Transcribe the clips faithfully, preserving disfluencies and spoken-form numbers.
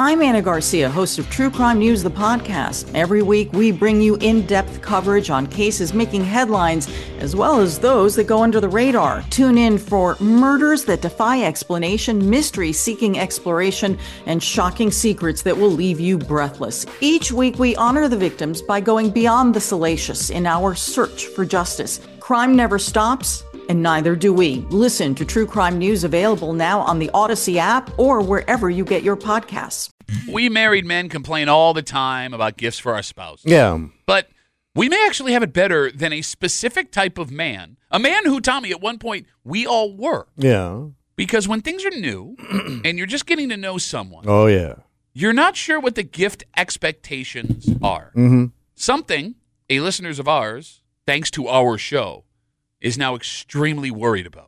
I'm Anna Garcia, host of True Crime News, the podcast. Every week, we bring you in-depth coverage on cases making headlines, as well as those that go under the radar. Tune in for murders that defy explanation, mystery seeking exploration, and shocking secrets that will leave you breathless. Each week, we honor the victims by going beyond the salacious in our search for justice. Crime never stops, and neither do we. Listen to True Crime News, available now on the Odyssey app or wherever you get your podcasts. We married men complain all the time about gifts for our spouse. Yeah. But we may actually have it better than a specific type of man. A man who, Tommy, at one point, we all were. Yeah. Because when things are new and you're just getting to know someone, Oh, yeah. you're not sure what the gift expectations are. Mm-hmm. Something a listeners of ours, thanks to our show, is now extremely worried about.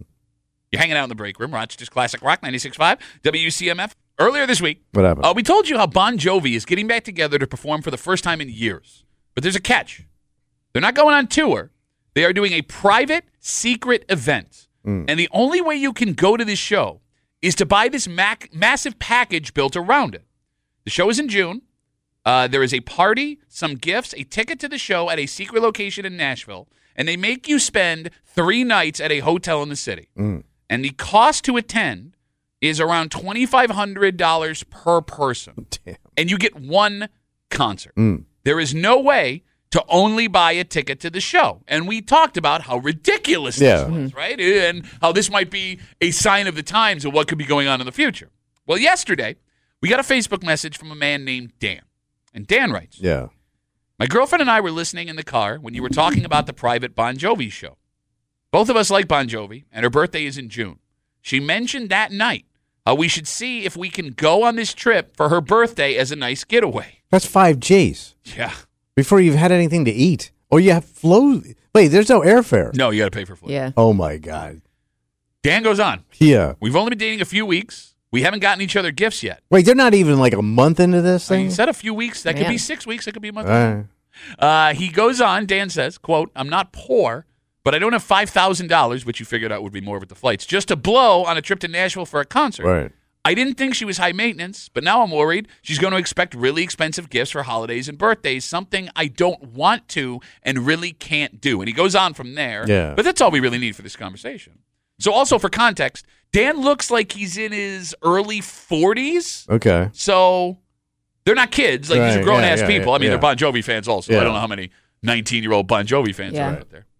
You're hanging out in the break room, Rochester's Classic Rock ninety-six point five, W C M F. Earlier this week, What happened? uh, we told you how Bon Jovi is getting back together to perform for the first time in years. But there's a catch. They're not going on tour. They are doing a private, secret event. Mm. And the only way you can go to this show is to buy this mac- massive package built around it. The show is in June. Uh, there is a party, some gifts, a ticket to the show at a secret location in Nashville, and they make you spend three nights at a hotel in the city. Mm. And the cost to attend is around twenty-five hundred dollars per person. Damn. And you get one concert. Mm. There is no way to only buy a ticket to the show. And we talked about how ridiculous Yeah. this was, right? And how this might be a sign of the times of what could be going on in the future. Well, yesterday, we got a Facebook message from a man named Dan. And Dan writes, Yeah. my girlfriend and I were listening in the car when you were talking about the private Bon Jovi show. Both of us like Bon Jovi, and her birthday is in June. She mentioned that night how we should see if we can go on this trip for her birthday as a nice getaway. That's five G's Yeah. before you've had anything to eat. Or you have flow. Wait, there's no airfare. No, you got to pay for flight. Yeah. Oh, my God. Dan goes on. Yeah. We've only been dating a few weeks. We haven't gotten each other gifts yet. Wait, they're not even like a month into this I thing? mean, said a few weeks. That could Man. be six weeks. That could be a month. All right. Uh, he goes on. Dan says, quote, I'm not poor, but I don't have five thousand dollars, which you figured out would be more with the flights, just to blow on a trip to Nashville for a concert. Right. I didn't think she was high maintenance, but now I'm worried she's going to expect really expensive gifts for holidays and birthdays, something I don't want to and really can't do. And he goes on from there. Yeah. But that's all we really need for this conversation. So also for context, Dan looks like he's in his early forties. Okay. So they're not kids. Like, these are Right, grown-ass yeah, yeah, people. I mean, yeah. they're Bon Jovi fans also. Yeah. I don't know how many nineteen-year-old Bon Jovi fans Yeah. are out there.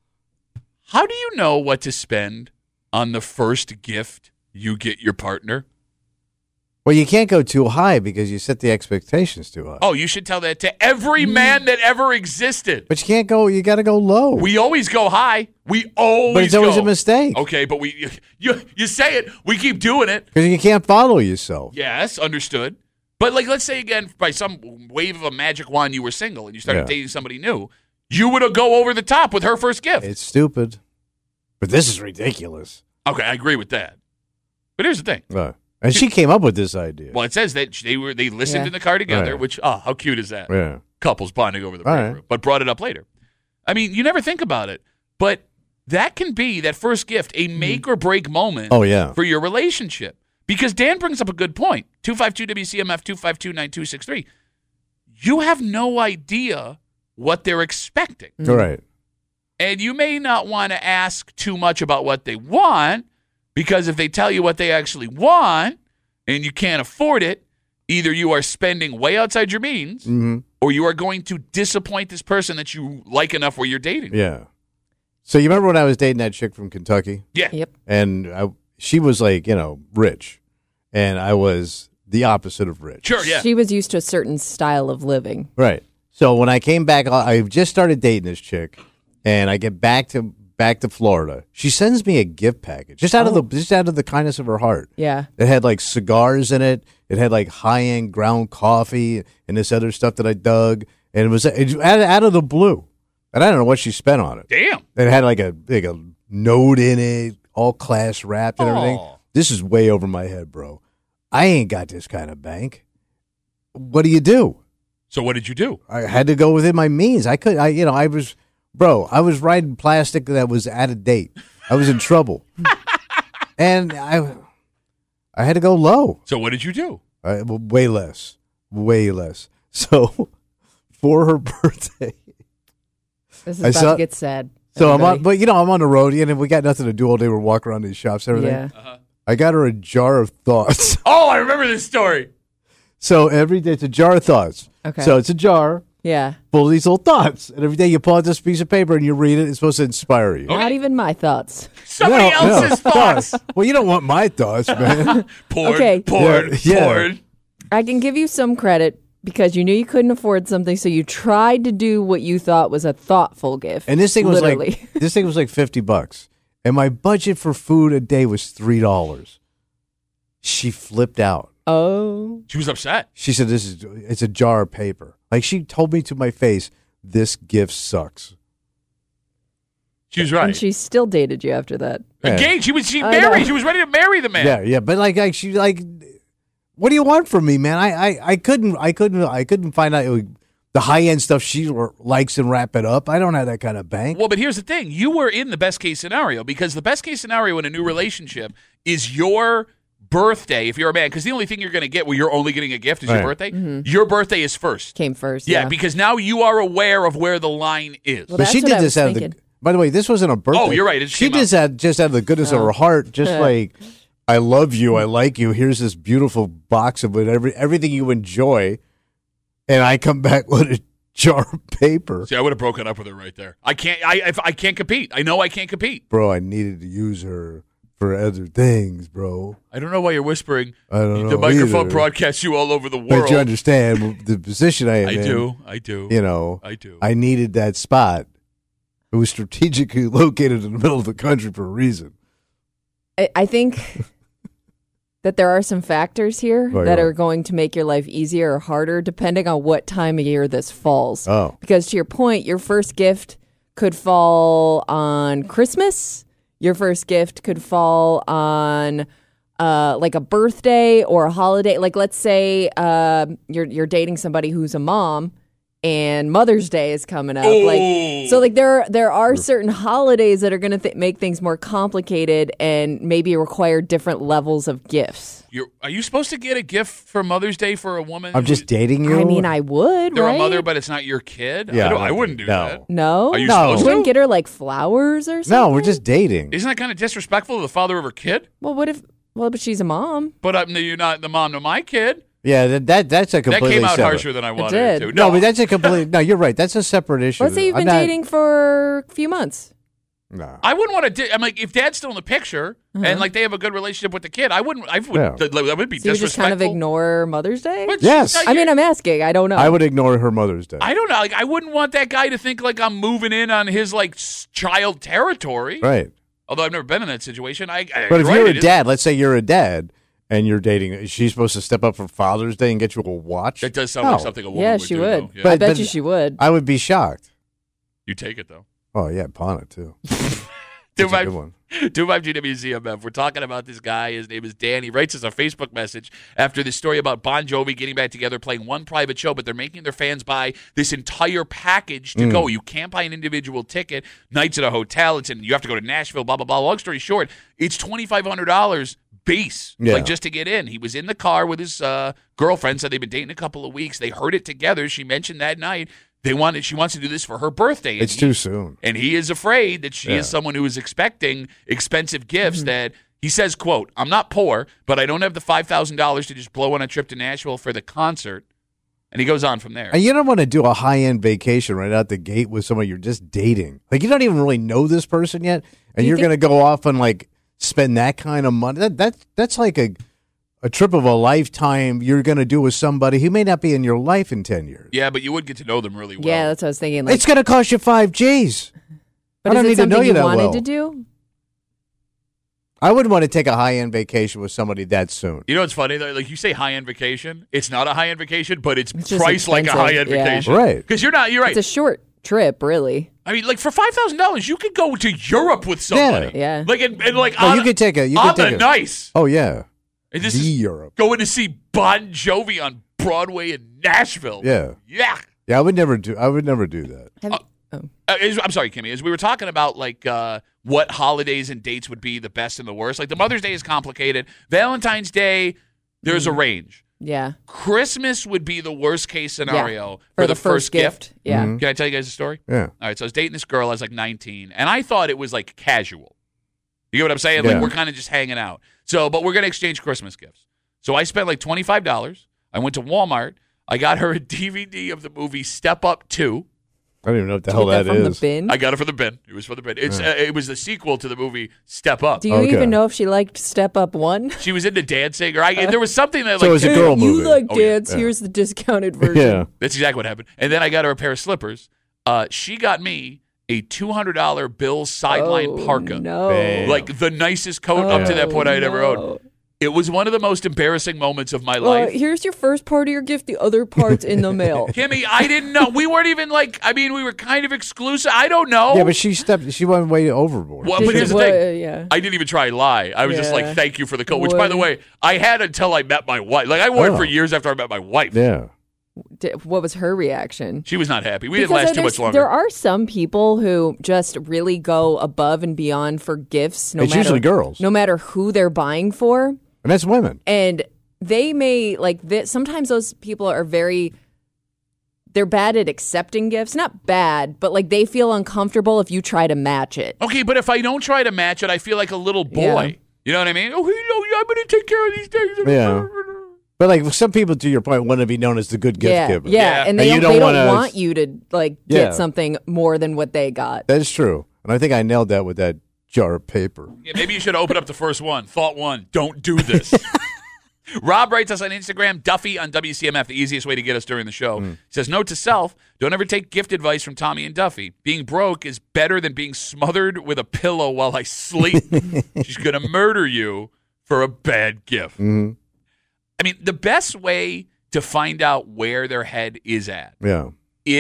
How do you know what to spend on the first gift you get your partner? Well, you can't go too high because you set the expectations too high. Oh, you should tell that to every man that ever existed. But you can't go, you got to go low. We always go high. We always but it's always go. a mistake. Okay, but we you, you you say it. We keep doing it. Because you can't follow yourself. Yes, understood. But like, let's say again, by some wave of a magic wand, you were single and you started Yeah. dating somebody new. You would go over the top with her first gift. It's stupid. But this is ridiculous. Okay, I agree with that. But here's the thing. Uh, and she came up with this idea. Well, it says that they were they listened Yeah. in the car together, Right. which, oh, how cute is that? Yeah. Couples bonding over the All break right. room, but brought it up later. I mean, you never think about it, but that can be, that first gift, a make or break moment Oh, yeah. for your relationship. Because Dan brings up a good point. two five two W C M F, two five two, nine two six three. You have no idea what they're expecting. All right. And you may not want to ask too much about what they want, because if they tell you what they actually want and you can't afford it, either you are spending way outside your means Mm-hmm. or you are going to disappoint this person that you like enough where you're dating. Yeah. So you remember when I was dating that chick from Kentucky? Yeah. Yep. And I, she was like, you know, rich. And I was the opposite of rich. Sure, yeah. She was used to a certain style of living. Right. So when I came back, I just started dating this chick, and I get back to back to Florida. She sends me a gift package just out Oh. of the just out of the kindness of her heart. Yeah. It had like cigars in it. It had like high end ground coffee and this other stuff that I dug, and it was it, out, out of the blue. And I don't know what she spent on it. Damn. It had like a like a note in it, all class wrapped and everything. Aw. This is way over my head, bro. I ain't got this kind of bank. What do you do? So what did you do? I had to go within my means. I could, I, you know, I was, bro, I was riding plastic that was out of date. I was in trouble. And I, I had to go low. So what did you do? Uh, well, way less. Way less. So for her birthday. This is I about saw- to get sad. So I'm on, everybody. but you know, I'm on the road and we got nothing to do all day. We're walking around these shops, everything. Yeah. Uh-huh. I got her a jar of thoughts. Oh, I remember this story. So every day it's a jar of thoughts. Okay. So it's a jar Yeah. full of these little thoughts. And every day you pull out this piece of paper and you read it. It's supposed to inspire you. Not even my thoughts. Somebody No, no, else's thoughts. Well, you don't want my thoughts, man. Poured, Okay. poured, Yeah, yeah. poured. I can give you some credit because you knew you couldn't afford something, so you tried to do what you thought was a thoughtful gift. And this thing was literally. like this thing was like fifty bucks. And my budget for food a day was three dollars. She flipped out. Oh. She was upset. She said, "This is it's a jar of paper." Like she told me to my face, "This gift sucks." She was right. And she still dated you after that. Yeah. Engaged. She was she I married. know. She was ready to marry the man. Yeah, yeah, but like, like she like, what do you want from me, man? I, I, I couldn't, I couldn't, I couldn't find out it, the high end stuff she likes and wrap it up. I don't have that kind of bank. Well, but here's the thing. You were in the best case scenario because the best case scenario in a new relationship is your birthday if you're a man, because the only thing you're going to get where you're only getting a gift is Right. your birthday. Your birthday is first. Came first. Yeah, Yeah. because now you are aware of where the line is. Well, but that's she what did I this was out of the. thinking. By the way, this wasn't a birthday. Oh, you're right. It she came just had just out of the goodness of her heart, just like, I love you, I like you. Here's this beautiful box of whatever everything you enjoy, and I come back with a jar of paper. See, I would have broken up with her right there. I can't. I if I can't compete. I know I can't compete. Bro, I needed to use her for other things, bro. I don't know why you're whispering. I don't the know microphone either. broadcasts you all over the But world. you understand the position I am I in. do. I do. You know, I do. I needed that spot. It was strategically located in the middle of the country for a reason. I, I think that there are some factors here Right, that right. are going to make your life easier or harder depending on what time of year this falls. Oh. Because to your point, your first gift could fall on Christmas. Your first gift could fall on uh, like a birthday or a holiday. Like let's say uh, you're you're dating somebody who's a mom and Mother's Day is coming up. Oh. Like so like there there are certain holidays that are going to th- make things more complicated and maybe require different levels of gifts. You're, are you supposed to get a gift for Mother's Day for a woman? I'm just who- dating you. I mean, I would, They're right? a mother, but it's not your kid. Yeah, I, don't, I I don't wouldn't do think- no. that. No. Are you No. supposed You to? wouldn't get her like flowers or something? No, we're just dating. Isn't that kind of disrespectful to the father of her kid? Well, what if well, but she's a mom. But I'm, you're not the mom to my kid. Yeah, that, that that's a That completely came out separate. harsher than I wanted it, did. to. No, but that's a complete. No, you're right. That's a separate issue. Let's say you've I'm been not- dating for a few months. No. I wouldn't want to. Di- I'm like, if dad's still in the picture Uh-huh. and like they have a good relationship with the kid, I wouldn't. I would. Yeah. That that would be So you just disrespectful. kind of ignore Mother's Day? But Yes. I, I mean, I'm asking. I don't know. I would ignore her Mother's Day. I don't know. Like, I wouldn't want that guy to think like I'm moving in on his like s- child territory. Right. Although I've never been in that situation. I. I But if right, you're it a is- dad, let's say you're a dad and you're dating, is she supposed to step up for Father's Day and get you a watch? that does sound No. like something a woman yeah, would she do, would. though. Yeah. But- I bet but- you she would. I would be shocked. You take it though. Oh yeah, pawn it too. Two That's a five good one. two five G W Z M F. We're talking about this guy. His name is Dan. He writes us a Facebook message after this story about Bon Jovi getting back together, playing one private show, but they're making their fans buy this entire package to Mm. go. You can't buy an individual ticket. Nights at a hotel. It's in. You have to go to Nashville. Blah blah blah. Long story short, it's twenty five hundred dollars base, Yeah. like just to get in. He was in the car with his uh, girlfriend. Said they've been dating a couple of weeks. They heard it together. She mentioned that night they wanted. She wants to do this for her birthday. and It's he- too soon. and he is afraid that she Yeah. is someone who is expecting expensive gifts that he says, quote, I'm not poor, but I don't have the five thousand dollars to just blow on a trip to Nashville for the concert. And he goes on from there. And you don't want to do a high end vacation right out the gate with someone you're just dating. Like you don't even really know this person yet, and you you're think- going to go off and like spend that kind of money. That that that's like a a trip of a lifetime you're going to do with somebody who may not be in your life in ten years. Yeah, but you would get to know them really well. yeah, that's what I was thinking. Like, It's going to cost you five G's. but I don't is it need to know something you you that wanted well. to do? I wouldn't want to take a high end vacation with somebody that soon. You know what's funny? though? Like you say high-end vacation. It's not a high-end vacation, but it's, It's just priced like a expensive, high-end yeah. vacation. Right. Because you're not, you're right. It's a short trip, really. I mean, like for five thousand dollars, you could go to Europe with somebody. Yeah. Like, and, and like, No, on, you could take a you on could take the a nice. Oh yeah. And this the is Europe. going to see Bon Jovi on Broadway in Nashville. Yeah. Yeah. Yeah, I would never do I would never do that. Have, Uh, oh. Uh, as- I'm sorry, Kimmy. As we were talking about, like uh, what holidays and dates would be the best and the worst. Like the Mother's Day is complicated. Valentine's Day, there's a range. Yeah. Christmas would be the worst case scenario Yeah. for, For the, the first gift. gift. Yeah. Mhm. Can I tell you guys a story? Yeah. All right, so I was dating this girl. I was like nineteen, and I thought it was like casual. You get what I'm saying? Yeah. Like we're kind of just hanging out. So, but we're gonna exchange Christmas gifts. So I spent like twenty-five dollars. I went to Walmart. I got her a D V D of the movie Step Up two. I don't even know what the Did hell you get that that from is. the bin? I got it for the bin. It was for the bin. It's uh, it was the sequel to the movie Step Up. Do you Okay. even know if she liked Step Up one? She was into dancing, or I, there was something that So like it was a girl You movie. like Oh, yeah. dance. Here's the discounted version. Yeah. That's exactly what happened. And then I got her a pair of slippers. Uh, she got me a two hundred dollars Bill's sideline Oh, parka. No. Bam. Like the nicest coat up to that point I had ever no. owned. It was one of the most embarrassing moments of my Uh, life. here's your first part of your gift. The other part's in the mail. Kimmy, I didn't know. We weren't even like, I mean, we were kind of exclusive. I don't know. Yeah, but she stepped. She went way overboard. Well, but here's the Well, thing. yeah. I didn't even try and lie. I was just like, Yeah. thank you for the coat. Which, by the Would- way, I had until I met my wife. Like, I wore it Oh. for years after I met my wife. Yeah. D- What was her reaction? She was not happy. We didn't Because last too there's- much longer. There are some people who just really go above and beyond for gifts. No It's matter, usually girls. No matter who they're buying for. And that's women. And they may like that. Sometimes those people are very, they're bad at accepting gifts. Not bad, but like they feel uncomfortable if you try to match it. Okay, but if I don't try to match it, I feel like a little boy. Yeah. You know what I mean? Oh, you know, I'm going to take care of these things. Yeah. But like some people, to your point, want to be known as the good gift yeah, giver. yeah, Yeah. and they And you don't, they don't don't wanna- want you to like Yeah. get something more than what they got. That's true. And I think I nailed that with that jar of paper. Yeah, maybe you should open up the first one. Thought one, don't do this. Rob writes us on Instagram, Duffy on W C M F, the easiest way to get us during the show. He says, note to self, don't ever take gift advice from Tommy and Duffy. Being broke is better than being smothered with a pillow while I sleep. She's going to murder you for a bad gift. Mhm. I mean, the best way to find out where their head is at Yeah.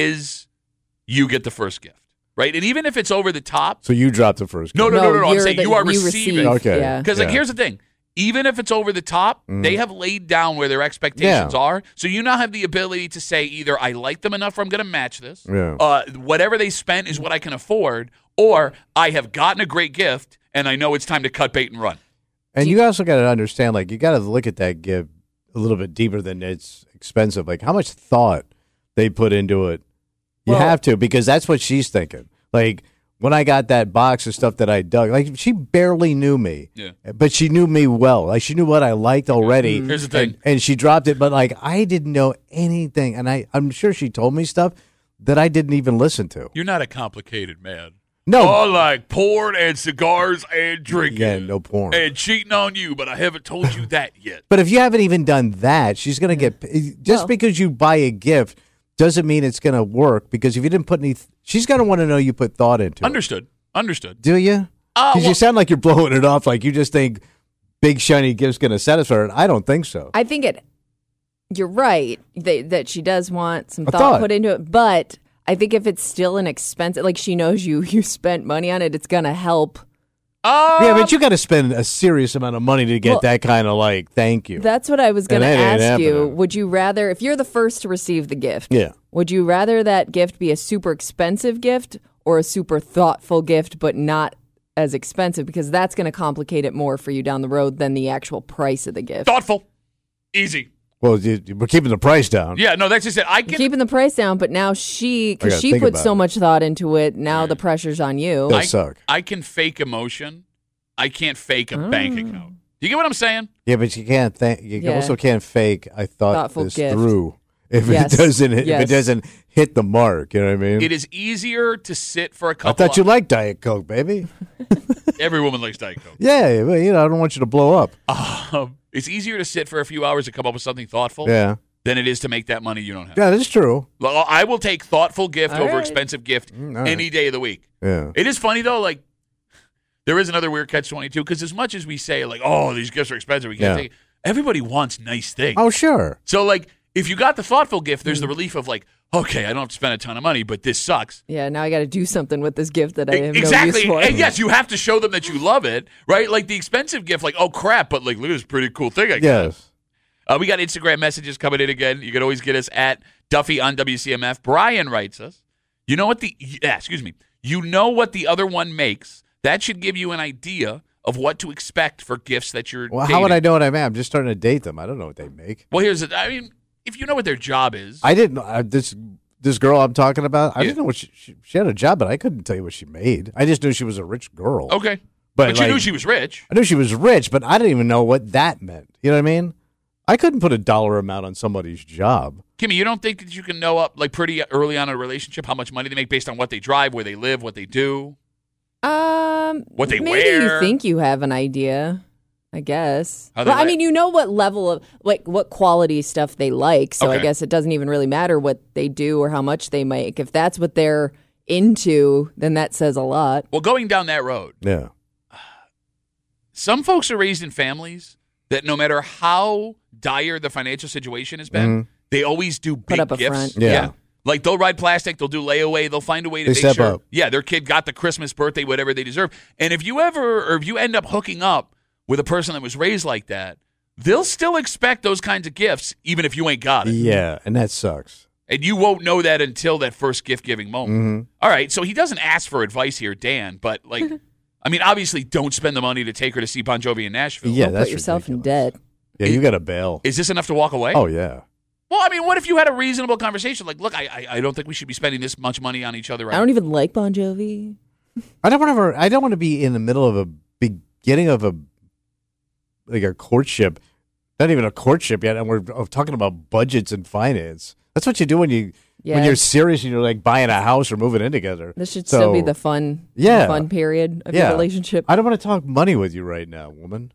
is you get the first gift, right? And even if it's over the top, So you dropped the first. no, gift. no, no, no, no. I'm you're saying the- you are receive, receiving. Okay. Yeah. Because, like, Yeah. here's the thing. Even if it's over the top, they have laid down where their expectations Yeah. are. So you now have the ability to say either I like them enough or I'm going to match this. Yeah. Uh, whatever they spent is what I can afford. Or I have gotten a great gift and I know it's time to cut bait and run. And you also got to understand, like, you got to look at that gift a little bit deeper than it's expensive. Like, how much thought they put into it. You Well- have to, because that's what she's thinking. Like, when I got that box of stuff that I dug, like, she barely knew me. Yeah. But she knew me well. Like, she knew what I liked already. Here's the thing. And, and she dropped it, but, like, I didn't know anything. And I, I'm sure she told me stuff that I didn't even listen to. You're not a complicated man. No. All like porn and cigars and drinking. Yeah, no porn. And cheating on you, but I haven't told you that yet. But if you haven't even done that, she's going to get just Well- because you buy a gift doesn't mean it's going to work, because if you didn't put any, she's going to want to know you put thought into it. Understood. Understood. Do you? Uh, Because well- you sound like you're blowing it off, like you just think big shiny gift's going to satisfy her. I don't think so. I think it. You're right that that she does want some A thought, thought. put into it, but I think if it's still an expensive, like she knows you you spent money on it, it's gonna help. Uh, Yeah, but you got to spend a serious amount of money to get Well, that kind of like thank you. That's what I was gonna And that ain't ask you. happening. Would you rather, if you're the first to receive the gift, Yeah. would you rather that gift be a super expensive gift or a super thoughtful gift, but not as expensive? Because that's going to complicate it more for you down the road than the actual price of the gift. thoughtful. Easy. Well, you, we're keeping the price down. Yeah, no, that's just it. I can Keeping the price down, but now she, I because gotta she think put about so it. much thought into it, now the pressure's on you. Does I, suck. I can fake emotion. I can't fake a Oh. bank account. You get what I'm saying? Yeah, but you can't think. You Yeah. also can't fake. I thought Thoughtful this gift. through. If Yes. it doesn't, if Yes. it doesn't hit the mark, you know what I mean? It is easier to sit for a I couple. thought you liked Diet Coke, baby. Every woman likes Diet Coke. Yeah, well, you know, I don't want you to blow up. Um, it's easier to sit for a few hours to come up with something thoughtful Yeah, than it is to make that money you don't have. yeah, that's true. Well, I will take thoughtful gift All over right. expensive gift Mm, all right. any day of the week. Yeah, It is funny though, like there is another weird catch twenty-two because as much as we say like, oh, these gifts are expensive, we can't Yeah. take it. Everybody wants nice things. oh sure. So like, if you got the thoughtful gift, Mm. there's the relief of like, okay, I don't have to spend a ton of money, but this sucks. Yeah, now I got to do something with this gift that I have no Exactly. use for. And yes, you have to show them that you love it, right? Like the expensive gift, like, oh crap, but like, look at this pretty cool thing I got. Yes. Uh, we got Instagram messages coming in again. You can always get us at Duffy on W C M F. Brian writes us, you know what the, yeah, excuse me, you know what the other one makes. That should give you an idea of what to expect for gifts that you're Well, dating. how would I know what I mean? I'm just starting to date them. I don't know what they make. Well, here's it. I mean, if you know what their job is. I didn't know uh, this this girl I'm talking about. I Yeah. didn't know what she, she she had a job, but I couldn't tell you what she made. I just knew she was a rich girl. Okay. But, But, you like- knew she was rich. I knew she was rich, but I didn't even know what that meant. You know what I mean? I couldn't put a dollar amount on somebody's job. Kimmy, you don't think that you can know up like pretty early on in a relationship how much money they make based on what they drive, where they live, what they do? Um, What they maybe wear. you think you have an idea. I guess. How they Well, I like- mean, you know what level of like what quality stuff they like, so I Okay. guess it doesn't even really matter what they do or how much they make. If that's what they're into, then that says a lot. Well, going down that road, Yeah. some folks are raised in families that no matter how dire the financial situation has been, they always do big up a gifts. front. Yeah. Like they'll ride plastic, they'll do layaway, they'll find a way to They make step sure, up. yeah, their kid got the Christmas, birthday, whatever they deserve. And if you ever, or if you end up hooking up with a person that was raised like that, they'll still expect those kinds of gifts, even if you ain't got it. Yeah, and that sucks. And you won't know that until that first gift giving moment. Mm-hmm. All right, so he doesn't ask for advice here, Dan, but like, I mean, obviously, don't spend the money to take her to see Bon Jovi in Nashville. Yeah, Don't that's put yourself ridiculous. in debt. Yeah, you got to bail. Is this enough to walk away? Oh yeah. Well, I mean, what if you had a reasonable conversation? Like, look, I, I, I don't think we should be spending this much money on each other right I don't even like Bon Jovi. I don't want to. I don't want to be in the middle of a beginning of a like a courtship. Not even a courtship yet, and we're talking about budgets and finance. That's what you do when you Yeah. when you're serious and you're like buying a house or moving in together. This should So, still be the fun, yeah. the fun period of Yeah. your relationship. I don't want to talk money with you right now, woman.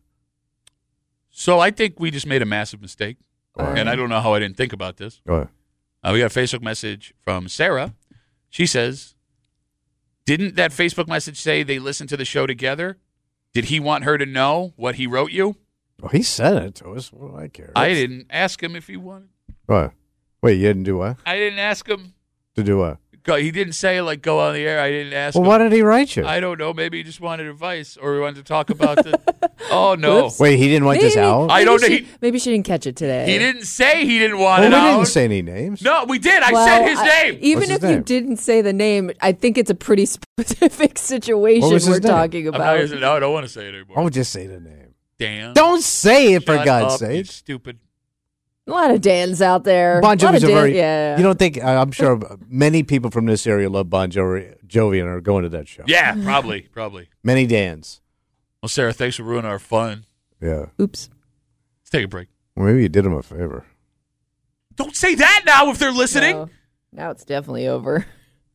So I think we just made a massive mistake, All right. and I don't know how I didn't think about this. Go ahead. Uh, we got a Facebook message from Sarah. She says, didn't that Facebook message say they listened to the show together? Did he want her to know what he wrote you? Well, he said it to us. What do I care? I didn't ask him if he wanted. What? Wait, you didn't do what? I didn't ask him. To do what? Go- He didn't say, like, go on the air. I didn't ask Well, him. why did he write you? I don't know. Maybe he just wanted advice or he wanted to talk about the. Oh, no. Whoops. Wait, he didn't want this Maybe- out? I maybe don't know. She, He- maybe she didn't catch it today. He didn't say he didn't want well, it we out. didn't say any names. No, we did. I Well, said his I- name. Even What's if his you name? didn't say the name, I think it's a pretty specific situation What was we're his name? talking I'm not about. gonna say- no, I don't want to say it anymore. Oh, just say the name. Dan. Don't say it, for Shut God's up, you sake. stupid. A lot of Dans out there. Bon A lot Jovi's of a Dan- very. yeah. You don't think? I- I'm sure many people from this area love Bon Jovi, Jovi and are going to that show. Yeah, probably, probably. Many Dans. Well, Sarah, thanks for ruining our fun. Yeah. Oops. Let's take a break. Well, maybe you did him a favor. Don't say that now if they're listening. No, now it's definitely over.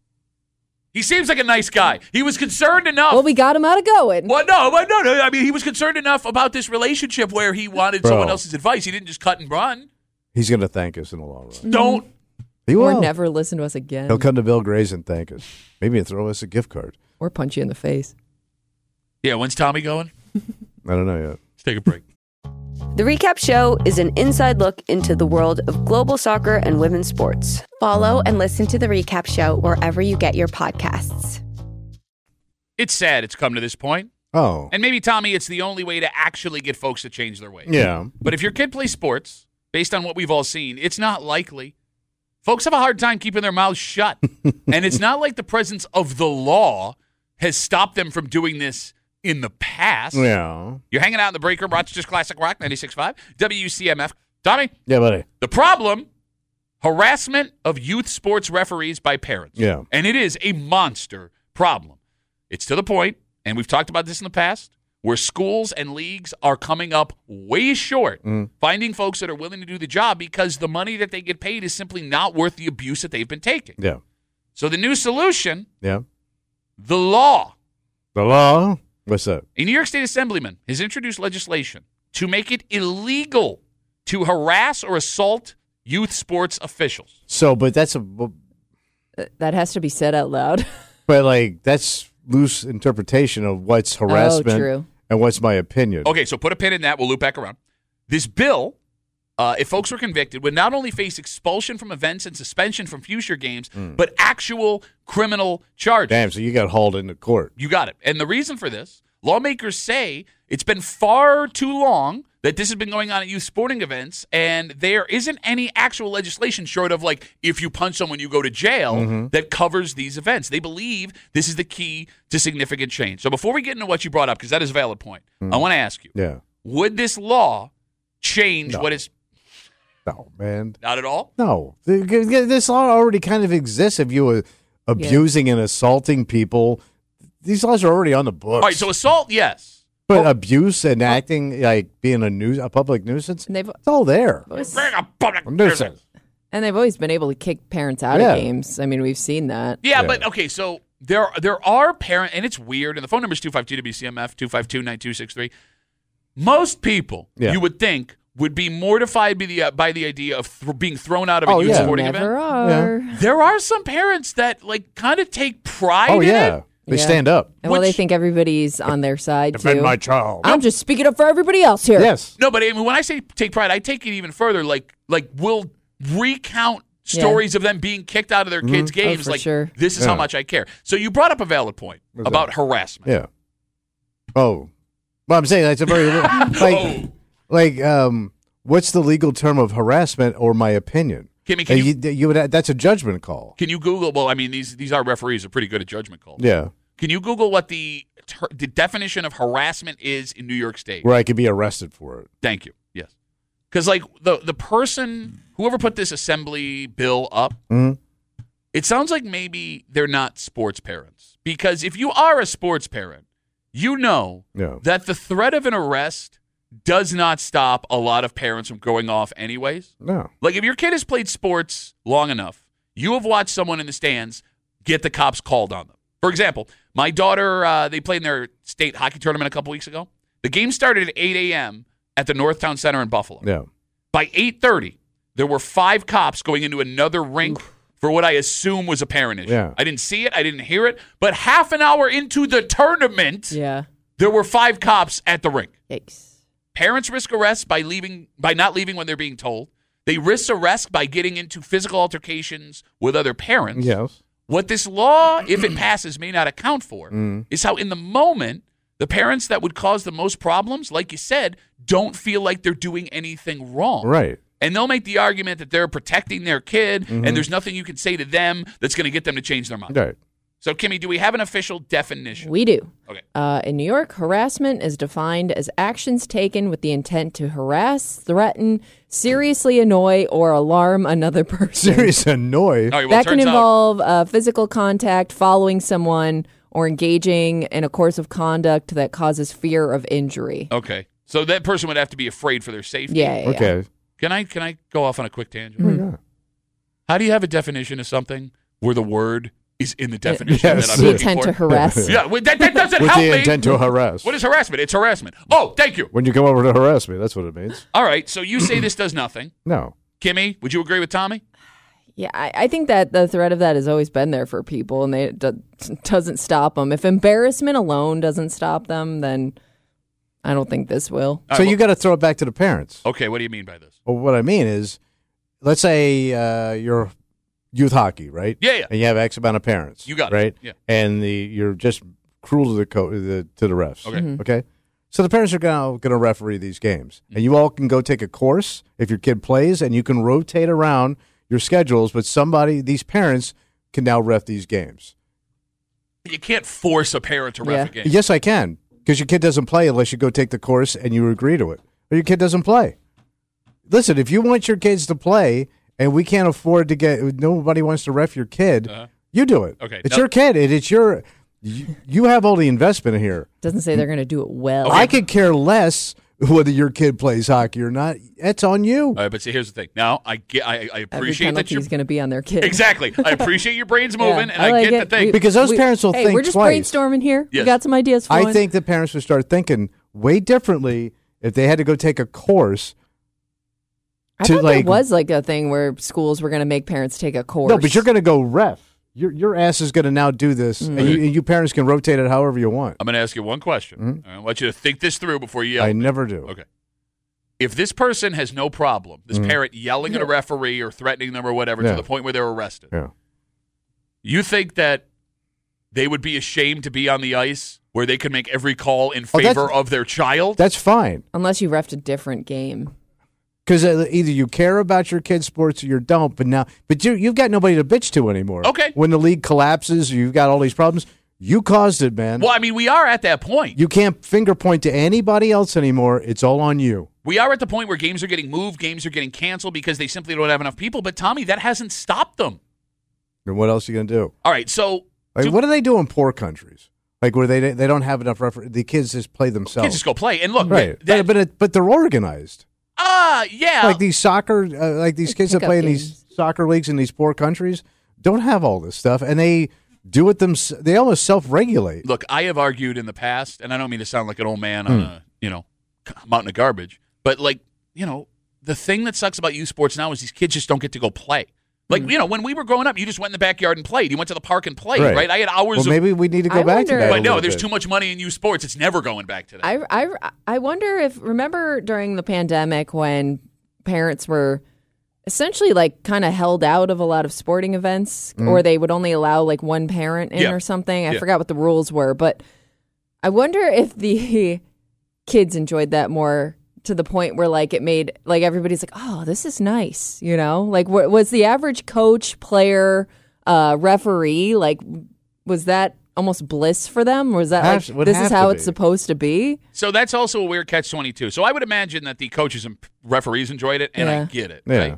He seems like a nice guy. He was concerned enough. Well, we got him out of going. Well, no, but no, no. I mean, he was concerned enough about this relationship where he wanted Bro. someone else's advice. He didn't just cut and run. He's going to thank us in the long run. Don't. He Or will. never listen to us again. He'll come to Bill Gray's and thank us. Maybe throw us a gift card. Or punch you in the face. Yeah, when's Tommy going? I don't know yet. Let's take a break. The Recap Show is an inside look into the world of global soccer and women's sports. Follow and listen to The Recap Show wherever you get your podcasts. It's sad it's come to this point. Oh. And maybe, Tommy, it's the only way to actually get folks to change their ways. Yeah. But if your kid plays sports, based on what we've all seen, it's not likely. Folks have a hard time keeping their mouths shut. And it's not like the presence of the law has stopped them from doing this in the past. Yeah. You're hanging out in the break room, Rochester's Classic Rock, ninety-six point five, W C M F. Tommy, Yeah, buddy. the problem, harassment of youth sports referees by parents. Yeah. And it is a monster problem. It's to the point, and we've talked about this in the past, where schools and leagues are coming up way short Mm. finding folks that are willing to do the job because the money that they get paid is simply not worth the abuse that they've been taking. Yeah. So the new solution, Yeah. the law. The law. What's that? A New York State Assemblyman has introduced legislation to make it illegal to harass or assault youth sports officials. So, but that's a, but Th- That has to be said out loud. like, that's loose interpretation of what's harassment Oh, true. and what's my opinion. Okay, so put a pin in that. We'll loop back around. This bill, uh, if folks were convicted, would not only face expulsion from events and suspension from future games, but actual criminal charges. Damn, so you got hauled into court. You got it. And the reason for this, lawmakers say it's been far too long that this has been going on at youth sporting events, and there isn't any actual legislation short of, like, if you punch someone, you go to jail, Mm-hmm. that covers these events. They believe this is the key to significant change. So before we get into what you brought up, because that is a valid point, I want to ask you, Yeah. would this law change No. what is No, man. not at all? No. The- This law already kind of exists if you were abusing and assaulting people. These laws are already on the books. All right, so assault, yes. But abuse and acting like being a nu- a public nuisance, And they've it's all there. always, Bring a public Nuisance. and they've always been able to kick parents out Yeah. of games. I mean, we've seen that. Yeah, Yeah. but okay, so there there are parent, and it's weird, and the phone number is two five two W C M F, two five two, nine two six three. Most people, Yeah. you would think, would be mortified by the, uh, by the idea of th- being thrown out of a Oh, youth yeah. sporting Never event. are. There are some parents that, like, kind of take pride Oh, in yeah. it. They Yeah. stand up. And well, they Which- think everybody's on their side Defend too. my child. I'm just speaking up for everybody else here. Yes. No, but I mean, when I say take pride, I take it even further. Like, like we'll recount Yeah. stories of them being kicked out of their kids' games. Oh, for like, sure. this is how Yeah. much I care. So you brought up a valid point What's about that? harassment. Yeah. Oh. Well, I'm saying that's a very like Oh. like um what's the legal term of harassment or my opinion? Kimmy, can Uh, you, you, you would that's a judgment call. can you Google? Well, I mean, these these are referees are pretty good at judgment calls. Yeah. Can you Google what the ter- the definition of harassment is in New York State? Where I could be arrested for it. Thank you. Yes, because like the the person whoever put this assembly bill up, Mhm. it sounds like maybe they're not sports parents. Because if you are a sports parent, you know Yeah. that the threat of an arrest does not stop a lot of parents from going off anyways. No. Like if your kid has played sports long enough, you have watched someone in the stands get the cops called on them. For example, my daughter, uh, they played in their state hockey tournament a couple weeks ago. The game started at eight a.m. at the Northtown Center in Buffalo. Yeah. By eight thirty, there were five cops going into another rink for what I assume was a parent issue. Yeah. I didn't see it. I didn't hear it. But half an hour into the tournament, Yeah. there were five cops at the rink. Yikes. Parents risk arrest by leaving by not leaving when they're being told. They risk arrest by getting into physical altercations with other parents. Yes. What this law, if it passes, may not account for Mm. is how in the moment, the parents that would cause the most problems, like you said, don't feel like they're doing anything wrong. Right. And they'll make the argument that they're protecting their kid Mm-hmm. and there's nothing you can say to them that's going to get them to change their mind. Right. So, Kimmy, do we have an official definition? We do. Okay. Uh, in New York, harassment is defined as actions taken with the intent to harass, threaten, seriously annoy, or alarm another person. Serious annoy. All right, well, it that can turns out- involve uh, physical contact, following someone, or engaging in a course of conduct that causes fear of injury. Okay. So that person would have to be afraid for their safety. Yeah, yeah, yeah. Okay. Can I can I go off on a quick tangent? Oh, yeah. How do you have a definition of something where the word is in the definition Yes. that I'm The looking intent for? to harass. Yeah, well, that, that doesn't With help the me. intent to harass. What is harassment? It's harassment. Oh, thank you. When you come over to harass me, that's what it means. All right, so you say this does nothing. No. Kimmy, would you agree with Tommy? Yeah, I, I think that the threat of that has always been there for people, and they, it do, doesn't stop them. If embarrassment alone doesn't stop them, then I don't think this will. All so right, you got to throw it back to the parents. Okay, what do you mean by this? Well, what I mean is, let's say uh, you're youth hockey, right? Yeah, yeah. And you have X amount of parents. You got it. right? Yeah. And the you're just cruel to the co- the to the refs. Okay. Mm-hmm. Okay. So the parents are gonna gonna referee these games, and you all can go take a course if your kid plays, and you can rotate around your schedules. But somebody, these parents, can now ref these games. You can't force a parent to ref Yeah. a game. Yes, I can, because your kid doesn't play unless you go take the course and you agree to it, or your kid doesn't play. Listen, if you want your kids to play, and we can't afford to get, nobody wants to ref your kid, Uh-huh. you do it. Okay, It's now- your kid, and it's your. You, you have all the investment here. Doesn't say they're going to do it well. I could care less whether your kid plays hockey or not. That's on you. All right, but see, here's the thing. Now, I get, I, I Every appreciate that penalty you is going to be on their kid. exactly. I appreciate your brains moving, Yeah, and I, like get it. the thing. We- Because those we- parents will hey, think we're just twice. brainstorming here. Yes. We got some ideas for I it. think the parents would start thinking way differently if they had to go take a course. I to, thought like- there was like a thing where schools were going to make parents take a course. No, but you're going to go ref. Your your ass is going to now do this, Mm. and, you, and you parents can rotate it however you want. I'm going to ask you one question. I want you to think this through before you yell. I at me. never do. Okay. If this person has no problem, this Mhm. parent yelling at a referee or threatening them or whatever Yeah. to the point where they're arrested, Yeah. you think that they would be ashamed to be on the ice where they can make every call in Oh, that's- favor of their child. That's fine. Unless you refed a different game. Because either you care about your kids' sports or you don't. But now, but you, you've got nobody to bitch to anymore. Okay. When the league collapses, you've got all these problems. You caused it, man. Well, I mean, we are at that point. You can't finger point to anybody else anymore. It's all on you. We are at the point where games are getting moved, games are getting canceled because they simply don't have enough people. But, Tommy, that hasn't stopped them. And what else are you going to do? All right, so... Like, do- what do they do in poor countries? Like where they they don't have enough refer- the kids just play themselves. Kids just go play. And look, right? that, but but, it, but they're organized. uh, yeah. Like these soccer, uh, like these kids that Pickup play in games. these soccer leagues in these poor countries don't have all this stuff, and they do it them. They almost self-regulate. Look, I have argued in the past, and I don't mean to sound like an old man Hmm. on a, you know, mountain of garbage, but like, you know, the thing that sucks about youth sports now is these kids just don't get to go play. Like, you know, when we were growing up, you just went in the backyard and played. You went to the park and played, right? Right. I had hours Well, of... maybe we need to go I back to wonder- that. a But no, little there's bit. too much money in youth sports. It's never going back to that. I, I, I wonder if, remember during the pandemic when parents were essentially like kind of held out of a lot of sporting events, or they would only allow like one parent in Yeah. or something? I Yeah. forgot what the rules were, but I wonder if the kids enjoyed that more to the point where like it made like everybody's like, oh, this is nice, you know? Like, wh- was the average coach, player, uh, referee, like, was that almost bliss for them? Or was that Has- like, would this have is to how be. it's supposed to be? So that's also a weird catch twenty-two. So I would imagine that the coaches and referees enjoyed it, and I Yeah. get it. Yeah. Right?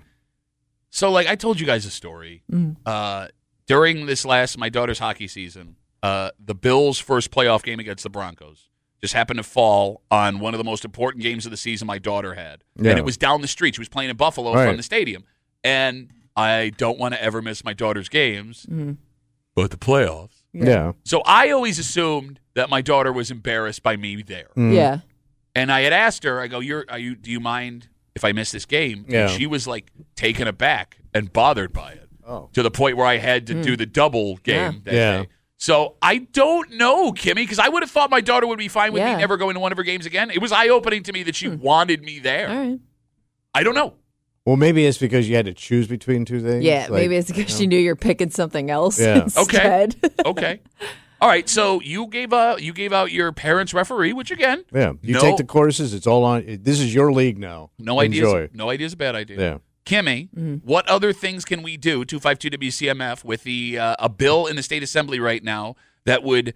So, like, I told you guys a story. Uh, during this last, my daughter's hockey season, uh, the Bills' first playoff game against the Broncos just happened to fall on one of the most important games of the season my daughter had. Yeah. And it was down the street. She was playing in Buffalo Right. from the stadium. And I don't want to ever miss my daughter's games, but the playoffs. Yeah. So I always assumed that my daughter was embarrassed by me there. Mm. Yeah. And I had asked her, I go, "You're, are you? Do you mind if I miss this game?" Yeah. And she was like taken aback and bothered by it, Oh. to the point where I had to do the double game that Yeah. day. So I don't know, Kimmy, because I would have thought my daughter would be fine with Yeah. me never going to one of her games again. It was eye opening to me that she wanted me there. All right. I don't know. Well, maybe it's because you had to choose between two things. Yeah, Like, maybe it's because she knew you're picking something else Yeah. instead. Okay. All right. So you gave uh you gave out your parents' referee, which again, Yeah. You No. take the courses. It's all on. This is your league now. no idea. Enjoy. No idea is a bad idea. Yeah. Kimmy, what other things can we do, two five two W C M F, with the uh, a bill in the state assembly right now that would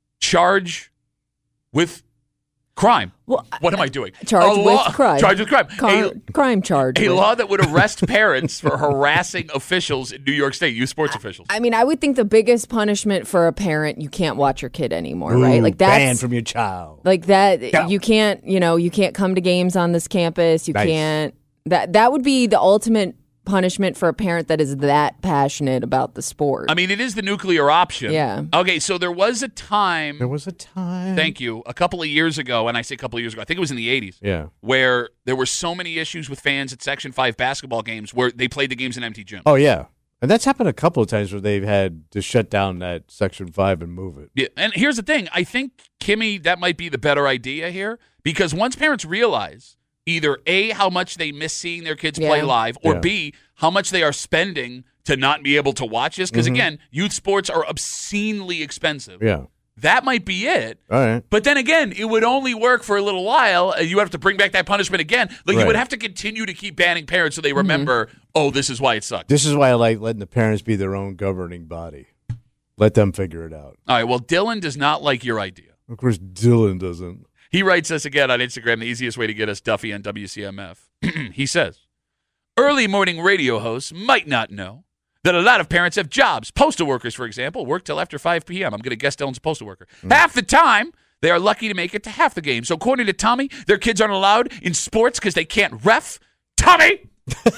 charge with crime? Well, What am I doing? charge A with law- crime. Charge with crime. Car- crime charge. A, a with- law that would arrest parents for harassing officials in New York State, youth sports officials. I mean, I would think the biggest punishment for a parent, you can't watch your kid anymore, right? Ooh, Like that's banned from your child. like that. Go. You can't, you know, you can't come to games on this campus. You Nice. can't. That that would be the ultimate punishment for a parent that is that passionate about the sport. I mean, it is the nuclear option. Yeah. Okay, so there was a time, There was a time. thank you, a couple of years ago, and I say a couple of years ago, I think it was in the eighties. Yeah. Where there were so many issues with fans at Section five basketball games where they played the games in empty gyms. Oh yeah, and that's happened a couple of times where they've had to shut down that Section Five and move it. Yeah, and here's the thing. I think, Kimmy, that might be the better idea here, because once parents realize either A, how much they miss seeing their kids play Yeah. live, or Yeah. B, how much they are spending to not be able to watch this, because, again, youth sports are obscenely expensive. Yeah. That might be it. All right. But then again, it would only work for a little while. Uh, You have to bring back that punishment again. Like, you Right. would have to continue to keep banning parents so they remember, oh, this is why it sucks. This is why I like letting the parents be their own governing body. Let them figure it out. All right, well, Dylan does not like your idea. Of course, Dylan doesn't. He writes us again on Instagram, the easiest way to get us Duffy on W C M F. He says, early morning radio hosts might not know that a lot of parents have jobs. Postal workers, for example, work till after five p.m. I'm going to guess Dylan's a postal worker. Half the time, they are lucky to make it to half the game. So according to Tommy, their kids aren't allowed in sports because they can't ref. Tommy!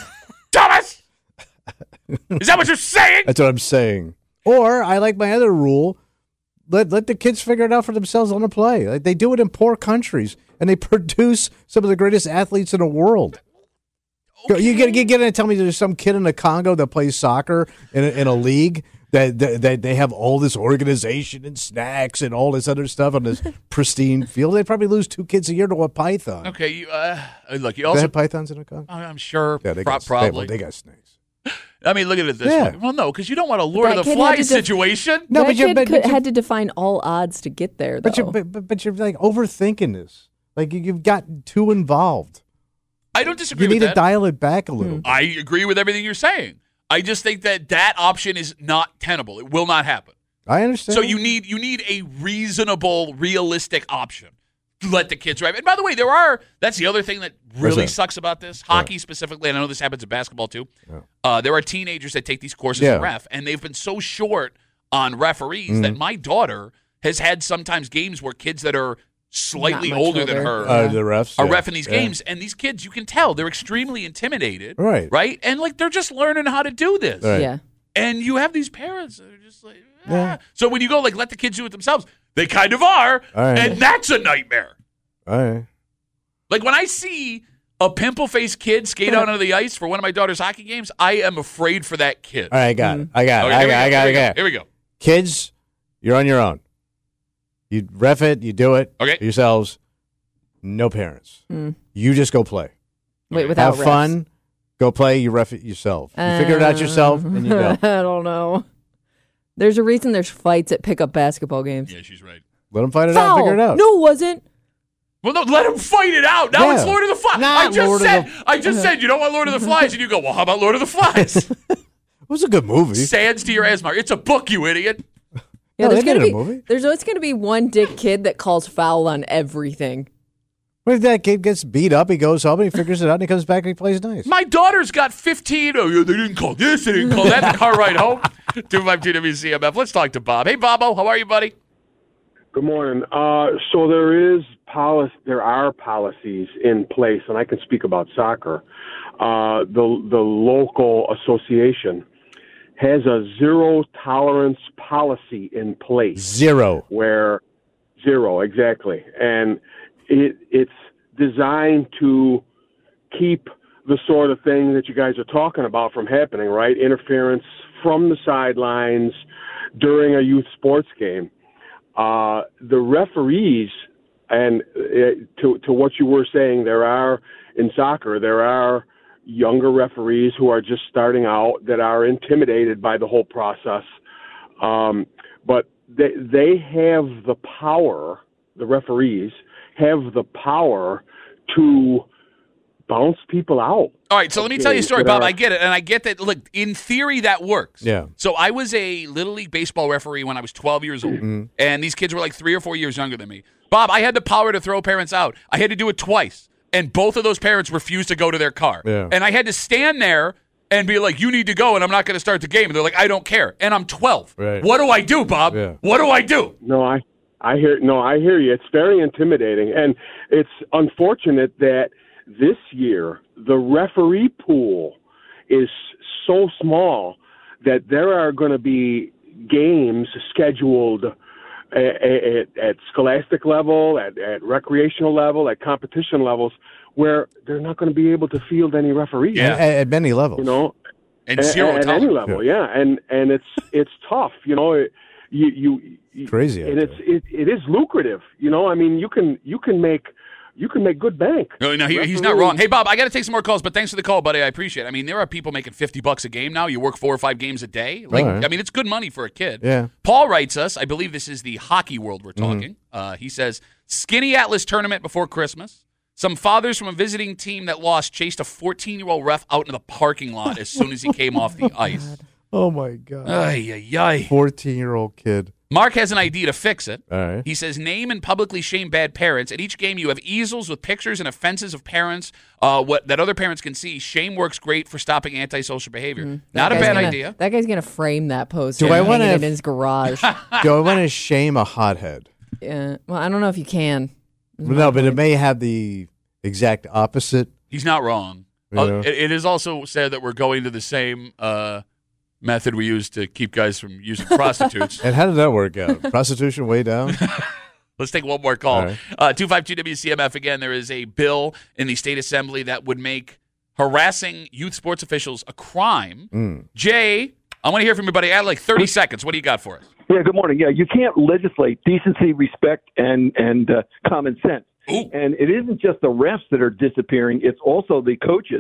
Thomas! Is that what you're saying? That's what I'm saying. Or I like my other rule. Let let the kids figure it out for themselves on the play. Like they do it in poor countries, and they produce some of the greatest athletes in the world. Okay. You get you get to tell me there's some kid in the Congo that plays soccer in a, in a league that, that that they have all this organization and snacks and all this other stuff on this pristine field. They probably lose two kids a year to a python. Okay, you, uh, look, you They also, have pythons in the Congo. I'm sure, Yeah, they pro- got, probably. They, they got snakes. I mean, look at it this Yeah. way. Well, no, because you don't want a Lord That of the kid had Flies to def- situation. No, that but you're- kid but- could, but you- had to define all odds to get there, though. But you're, but, but, but you're like overthinking this. Like you- you've got too involved. I don't disagree You with need to that. dial it back a little. I agree with everything you're saying. I just think that that option is not tenable. It will not happen. I understand. So you need you need a reasonable, realistic option to let the kids drive. And by the way, there are. That's the other thing that really that? sucks about this hockey specifically. And I know this happens in basketball too. Yeah. Uh, there are teenagers that take these courses Yeah. in ref, and they've been so short on referees Mm-hmm. that my daughter has had sometimes games where kids that are slightly Not much older, than older. her uh, the refs are yeah. ref in these Yeah. games, and these kids, you can tell they're extremely intimidated, Right. Right, and like they're just learning how to do this, Right. Yeah. and you have these parents that are just like, ah. Yeah. So when you go like let the kids do it themselves, they kind of are, All right. and that's a nightmare. All right. Like when I see a pimple-faced kid skate out onto the ice for one of my daughter's hockey games, I am afraid for that kid. All right, I got it. I got it. Okay, I here we got it. go, I got here it. we I go, got Here it. we go. Kids, you're on your own. You ref it, you do it Okay. yourselves. No parents. Mm. You just go play. Wait, without Have refs. fun. Go play. You ref it yourself. You figure it out yourself, and you go. I don't know. There's a reason there's fights at pickup basketball games. Yeah, she's right. Let them fight it Foul! out. Figure it out. No, it wasn't. Well, no, let him fight it out. Now Yeah. it's Lord of the Flies. Not I just Lord of said, the- I just said, you don't want Lord of the Flies, and you go, well, how about Lord of the Flies? It was a good movie. Sands to your ass, Mark. It's a book, you idiot. Yeah, No, there's they gonna did be a movie. there's always gonna be one dick kid that calls foul on everything. What if that kid gets beat up? He goes home and he figures it out, and he comes back and he plays nice. My daughter's got fifteen. Oh, yeah, they didn't call this. They didn't call that. The car ride home. two five two W C M F. Let's talk to Bob. Hey, Bobo. How are you, buddy? Good morning. Uh, so there is policy. There are policies in place, and I can speak about soccer. Uh, the the local association has a zero tolerance policy in place. Zero. Where zero exactly, and it it's designed to keep the sort of thing that you guys are talking about from happening. Right, interference from the sidelines during a youth sports game. Uh, the referees, and uh, to to what you were saying, there are in soccer, there are younger referees who are just starting out that are intimidated by the whole process. Um, but they they have the power. The referees have the power to bounce people out. All right, so let me tell you a story, that Bob. are- I get it, and I get that. Look, in theory, that works. Yeah. So I was a Little League baseball referee when I was twelve years old, and these kids were like three or four years younger than me. Bob, I had the power to throw parents out. I had to do it twice, and both of those parents refused to go to their car. Yeah. And I had to stand there and be like, you need to go, and I'm not going to start the game. And they're like, I don't care. And I'm twelve. Right. What do I do, Bob? Yeah. What do I do? No, I, I hear no, I hear you. It's very intimidating, and it's unfortunate that this year the referee pool is so small that there are going to be games scheduled at, at, at scholastic level, at, at recreational level, at competition levels, where they're not going to be able to field any referees. Yeah. At, at many levels. You know, And at, zero at tolerance. any level, yeah. and and it's it's tough, you know. It, you you, you Crazy out and it's there. it, it is lucrative, you know. I mean, you can you can make you can make good bank. No, no, he, he's not Referees- wrong. Hey, Bob, I got to take some more calls, but thanks for the call, buddy. I appreciate it. I mean, there are people making fifty bucks a game now. You work four or five games a day. Like, All right. I mean, it's good money for a kid. Yeah. Paul writes us, I believe this is the hockey world we're talking. Mm-hmm. Uh, he says, Skinny Atlas tournament before Christmas. Some fathers from a visiting team that lost chased a fourteen-year-old ref out in the parking lot as soon as he came off the ice. Oh, my God. Ay, ay, ay. fourteen-year-old kid. Mark has an idea to fix it. All right. He says, name and publicly shame bad parents. At each game, you have easels with pictures and offenses of parents uh, what that other parents can see. Shame works great for stopping antisocial behavior. Not Mm-hmm. That a guy's bad gonna- idea. That guy's gonna frame that poster. Do I and wanna hang it have- in his garage? Do I want to shame a hothead? Yeah. Well, I don't know if you can. No, but it may have the exact opposite. He's not wrong. Yeah. Uh, it, it is also said that we're going to the same uh, method we use to keep guys from using prostitutes. And how did that work out? Prostitution way down? Let's take one more call. All right. Uh, two five two W C M F. Again, there is a bill in the state assembly that would make harassing youth sports officials a crime. Mm. Jay, I want to hear from you, buddy. I had like thirty seconds. What do you got for us? Yeah, good morning. Yeah, you can't legislate decency, respect, and and uh, common sense. Ooh. And it isn't just the refs that are disappearing; it's also the coaches.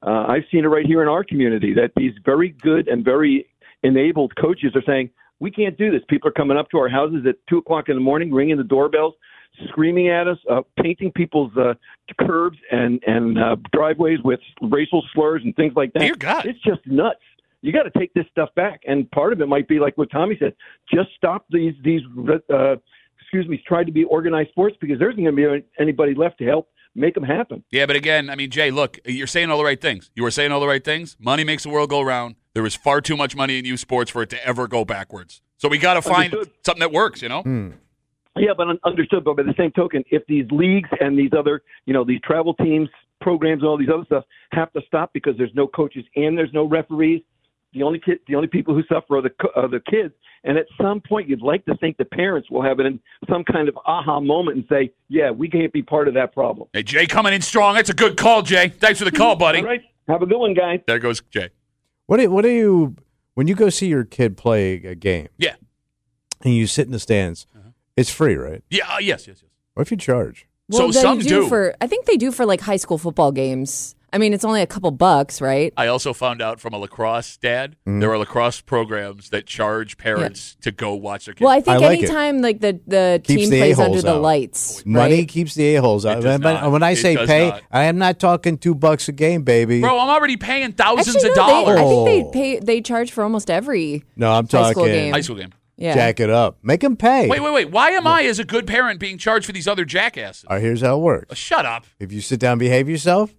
Uh, I've seen it right here in our community that these very good and very enabled coaches are saying, we can't do this. People are coming up to our houses at two o'clock in the morning, ringing the doorbells, screaming at us, uh, painting people's uh, curbs and, and uh, driveways with racial slurs and things like that. Dear God. It's just nuts. You got to take this stuff back. And part of it might be like what Tommy said, just stop these, these uh, excuse me, try to be organized sports because there isn't going to be anybody left to help make them happen. Yeah, but again, I mean, Jay, look, you're saying all the right things. You are saying all the right things. Money makes the world go round. There is far too much money in youth sports for it to ever go backwards. So we got to find Understood. something that works, you know? Hmm. Yeah, but un- understood. But by the same token, if these leagues and these other, you know, these travel teams, programs, and all these other stuff have to stop because there's no coaches and there's no referees, the only kid, the only people who suffer are the co- are the kids. And at some point, you'd like to think the parents will have it in some kind of aha moment and say, "Yeah, we can't be part of that problem." Hey, Jay, coming in strong. That's a good call, Jay. Thanks for the call, buddy. All right, have a good one, guys. There goes Jay. What do, what do you when you go see your kid play a game Yeah. and you sit in the stands? Uh-huh. It's free, right? Yeah. Uh, yes. Yes. Yes. What if you charge? Well, so they some do, do. for. I think they do for like high school football games. I mean, it's only a couple bucks, right? I also found out from a lacrosse dad, Mm. there are lacrosse programs that charge parents to go watch their kids. Well, I think I like it. anytime like the the Keeps team the plays under a-holes the out. lights, Money right? keeps the a-holes out. It does When- not. when I It say does pay, not. I am not talking two bucks a game, baby. Bro, I'm already paying thousands Actually, of no, dollars. they, I think they Oh. pay. They charge for almost every. no, I'm High school talking game. High school game. Yeah. jack it up. Make them pay. Wait, wait, wait. Why am I, as a good parent, being charged for these other jackasses? All right, here's how it works. Uh, shut up. If you sit down and behave yourself,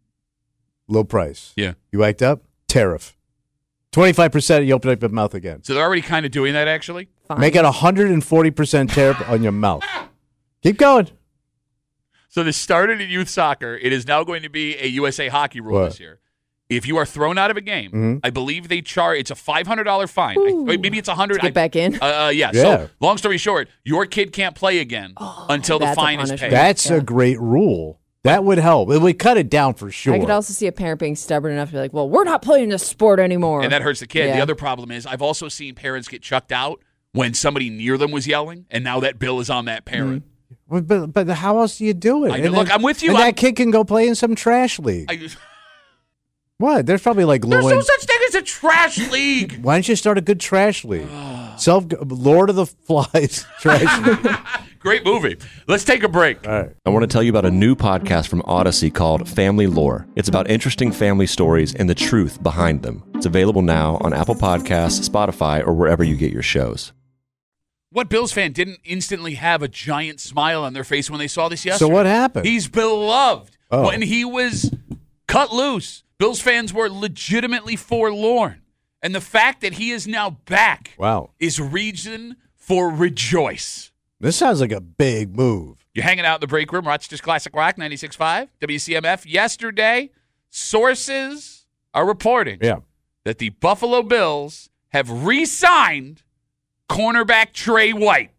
low price. Yeah. You act up, tariff. twenty-five percent, you open up your mouth again. So they're already kind of doing that, actually? Fine. Make it one hundred forty percent tariff on your mouth. Keep going. So this started in youth soccer. It is now going to be a U S A hockey rule What? this year. If you are thrown out of a game, Mhm. I believe they charge. It's a five hundred dollars fine. I, Ooh. wait, maybe it's a hundred. To get back in? Uh, uh, yeah. Yeah. So long story short, your kid can't play again until the that's a fine is punishment. paid. That's Yeah. a great rule. That would help. It would cut it down for sure. I could also see a parent being stubborn enough to be like, "Well, we're not playing this sport anymore," and that hurts the kid. The Yeah. other problem is I've also seen parents get chucked out when somebody near them was yelling, and now that bill is on that parent. But, but, but how else do you do it? I- And look, then- I'm with you. And I'm- that kid can go play in some trash league. I, What? There's probably like there's low no end. such thing as a trash league. Why don't you start a good trash league? Self Lord of the Flies trash league. Great movie. Let's take a break. All right. I want to tell you about a new podcast from Odyssey called Family Lore. It's about interesting family stories and the truth behind them. It's available now on Apple Podcasts, Spotify, or wherever you get your shows. What Bills fan didn't instantly have a giant smile on their face when they saw this yesterday? So what happened? He's beloved. Oh. When he was cut loose, Bills fans were legitimately forlorn. And the fact that he is now back Wow. is reason for rejoice. This sounds like a big move. You're hanging out in the break room, Rochester's Classic Rock, ninety-six point five, W C M F. Yesterday, sources are reporting Yeah. that the Buffalo Bills have re-signed cornerback Trey White.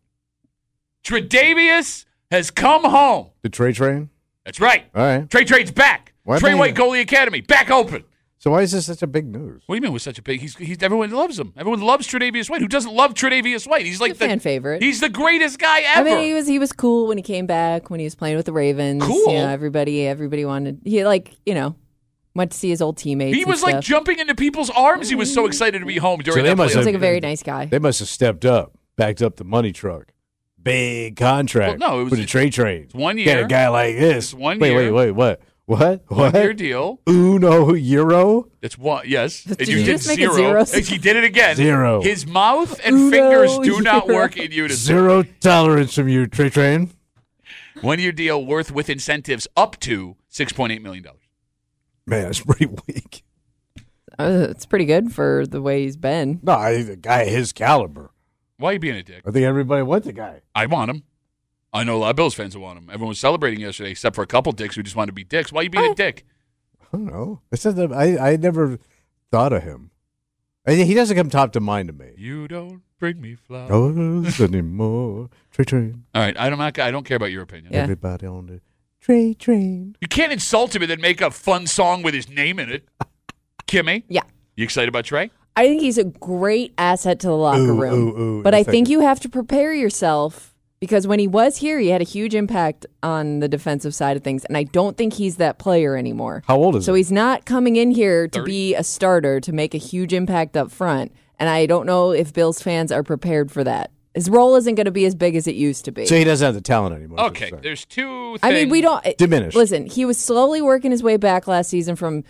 Tre'Davious has come home. The Trey train? That's right. All right. Trey Trade's back. Why Trey they- White Goalie Academy back open. So why is this such a big news? What do you mean with such a big? He's, he's everyone loves him. Everyone loves Tre'Davious White. Who doesn't love Tre'Davious White? He's like He's a fan the favorite. He's the greatest guy I ever. mean, he was he was cool when he came back when he was playing with the Ravens. Cool. You know, everybody everybody wanted he like you know went to see his old teammates. He and was like stuff. jumping into people's arms. He was so excited to be home during So they that must playoff. Seems like have- a very nice guy. They must have stepped up, backed up the money truck. Big contract. Well, no, it was- with the Trey train. it's one Get year. a guy like this. It's one wait, year. wait, wait, what? What? One What? year deal. Uno euro? It's one. Yes. Did And you you did just make it zero. zeros? He did it again. Zero. His mouth and Uno fingers do not zero. work in unison. Zero tolerance from you, Trey train. One year deal worth with incentives up to six point eight million dollars. Man, that's pretty weak. Uh, it's pretty good for the way he's been. No, I think a guy his caliber. Why are you being a dick? I think everybody wants the guy. I want him. I know a lot of Bills fans who want him. Everyone was celebrating yesterday, except for a couple dicks who just wanted to be dicks. Why are you being a dick? I don't know. It's just that I, I never thought of him. I, he doesn't come top to mind to me. You don't bring me flowers. Oh, anymore. Trey train. All right, I'm not. I don't care about your opinion. Yeah. Everybody on the Trey train. You can't insult him and then make a fun song with his name in it. Kimmy, Yeah. you excited about Trey? I think he's a great asset to the locker Ooh, room. ooh, ooh. But I That's think like- you have to prepare yourself Because when he was here, he had a huge impact on the defensive side of things, and I don't think he's that player anymore. How old is so he? he's not coming in here to thirty be a starter, to make a huge impact up front, and I don't know if Bills fans are prepared for that. His role isn't going to be as big as it used to be. So he doesn't have the talent anymore. Okay, there's two things. I mean, we don't... Diminished. Listen, he was slowly working his way back last season from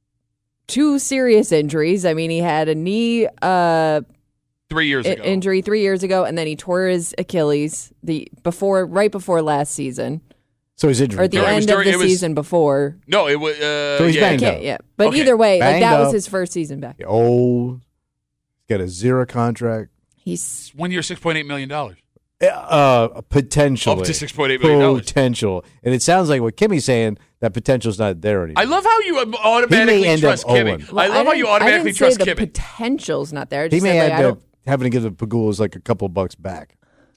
two serious injuries. I mean, he had a knee... Uh, Three years ago. injury three years ago, and then he tore his Achilles the before right before last season, So he's injured. or at the No, it was end during- of it the was- season before. No, it was. Uh, So he's yeah. banged up. Okay, yeah, but Okay. either way, like Banged that was up. his first season back. Old. He's got a zero contract. He's One year, six point eight million dollars. Uh, potentially. Up to six point eight million dollars. Potential. And it sounds like what Kimmy's saying, that potential's not there anymore. I love how you um, automatically end up trust Kimmy. owing. I love how you didn't- automatically I didn't trust say the Kimmy. potential's not there. I He just may said, like, I end don't. up having to give the Pagulas like a couple of bucks back.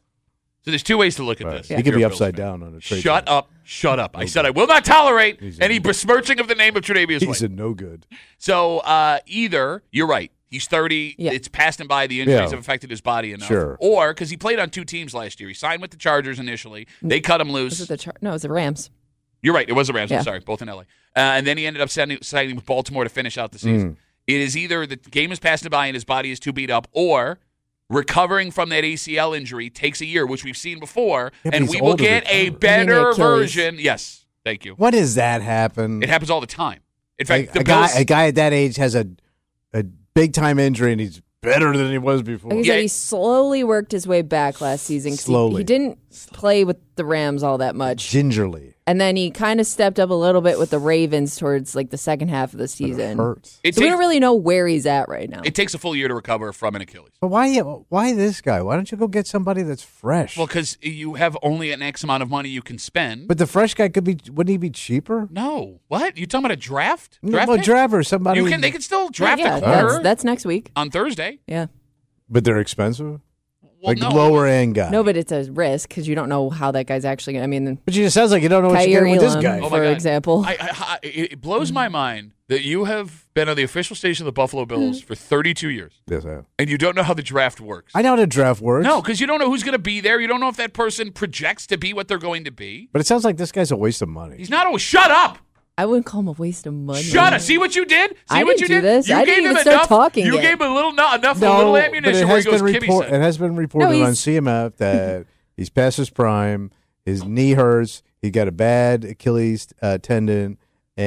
So there's two ways to look at Right. this. He if could you're be a Bills upside fan. down on a trade. Shut deadline. up. Shut up. I said I will not tolerate He's any a- besmirching of the name of Tre'Davious He White. said no good. So uh, either, you're right, he's thirty, Yeah. it's passed him by, the injuries Yeah. have affected his body enough. Sure. Or, because he played on two teams last year. He signed with the Chargers initially. They cut him Was loose. it the Char- no, it was the Rams. You're right. It was the Rams. I'm Yeah. sorry. Both in L A. Uh, and then he ended up signing, signing with Baltimore to finish out the season. Mm. It is either the game is passed him by and his body is too beat up, or recovering from that A C L injury takes a year, which we've seen before, Yeah, but and he's we will older get than a Kyler. better Achilles. version. Yes. Thank you. When does that happen? It happens all the time. In fact, Like, the a guy, Bills. a guy at that age has a a big time injury and he's better than he was before. Like I Yeah. said, he slowly worked his way back last season. 'cause he- Slowly. He, didn't play with the Rams all that much. Gingerly. And then he kind of stepped up a little bit with the Ravens towards like the second half of the But season. It hurts. It So we takes- don't really know where he's at right now. It takes a full year to recover from an Achilles. But why why this guy? Why don't you go get somebody that's fresh? Well, because you have only an X amount of money you can spend. but the fresh guy could be wouldn't he be cheaper? no, what you talking about a draft? No, Draft well, pick? driver, somebody You can. They can still draft yeah, a corner that's, that's next week. on Thursday. Yeah. but they're expensive. Well, like no. lower end guy. No, but it's a risk because you don't know how that guy's actually going to. I mean, But it sounds like you don't know what you're Kyrie getting with this Elam, guy. Oh my for God. example. I, I, I, it it blows my mind that you have been on the official station of the Buffalo Bills for thirty-two years, Yes, I have. and you don't know how the draft works. I know how the draft works. No, because you don't know who's going to be there. You don't know if that person projects to be what they're going to be. But it sounds like this guy's a waste of money. He's not always. Shut up! I wouldn't call him a waste of money. Shut up! See what you did? See I what didn't you do did? this. You I gave didn't him even start enough. talking You yet. gave him a little not enough, a No, little but it ammunition where he has, goes. been Kimmy report, said. it has been reported No, on he's- C M F that he's past his prime. His knee hurts. He got a bad Achilles uh, tendon,